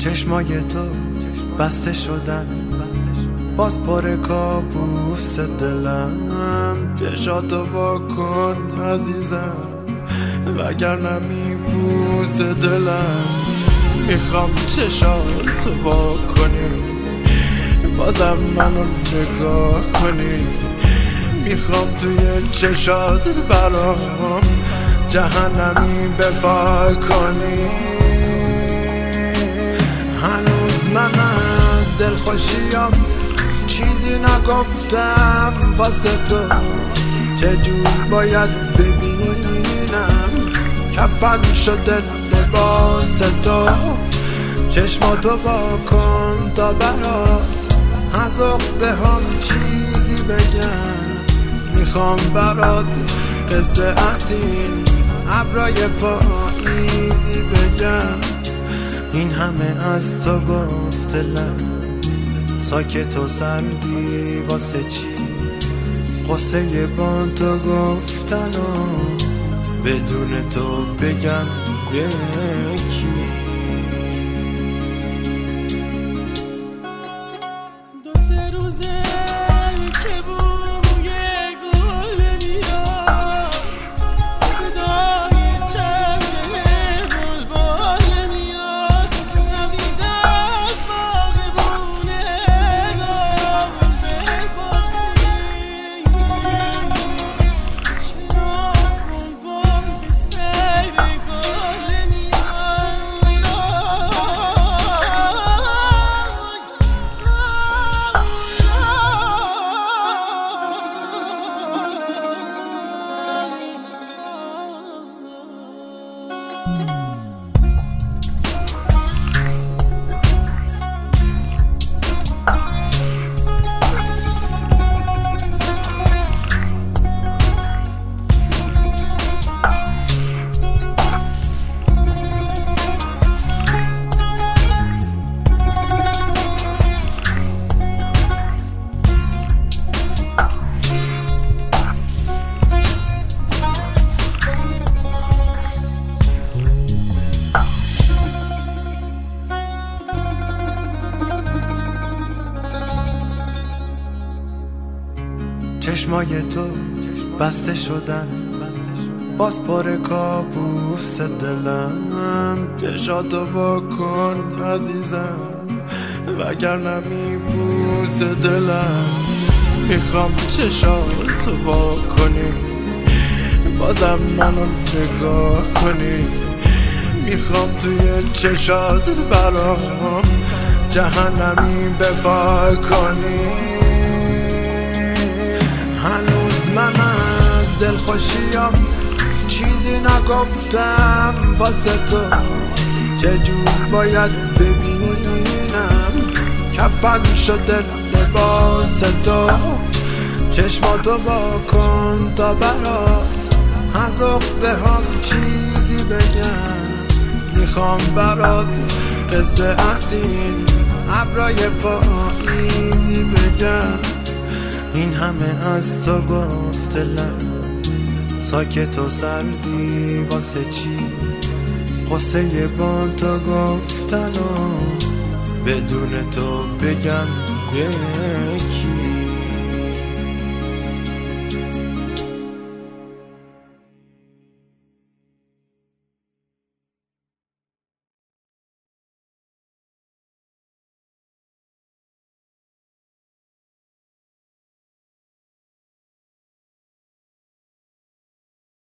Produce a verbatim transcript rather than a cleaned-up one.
چشمای تو بسته شدن، باز پر کابوس دلم. چشاتو واکن عزیزم وگرنه میبوس دلم. میخوام چشاتو واکنی بازم منو نگاه کنی. میخوام توی چشات برام جهنمی بپا کنی. هنوز من از دلخوشیم چیزی نگفتم واسه تو. چجور باید ببینم کفن شده لباس تو. چشماتو واکن تا برات از عقده هم چیزی بگم. میخوام برات قصه از این ابرای پاییزی بگم. این همه از تو گفت دلم ساکت و سردی واسه چی؟ قصه با تو گفتن و بدون تو بگم یکی. دو سه روزه که بوی گل میاد، صدای چهچه بلبل میاد. نمیده از باغبونه نام بپرسی چرا بلبل به سیر گل میاد. چشمای تو بسته شدن، باز پر کابوس دلم. چشاتو واکن عزیزم وگرنه میبوس دلم. میخوام چشاتو واکنی بازم منو نگاه کنی. میخوام توی چشات برام جهنمی بپا کنی. هنوز من از دلخوشیم چیزی نگفتم واسه تو. چجور باید ببینم کفن شده لباس تو. چشماتو واکن تا برات از عقده هم چیزی بگم. میخوام برات قصه از این ابرای پاییزی بگم. این همه از تو گفت دلم ساکت و سردی واسه چی؟ قصه با تو گفتن و بدون تو بگم یکی.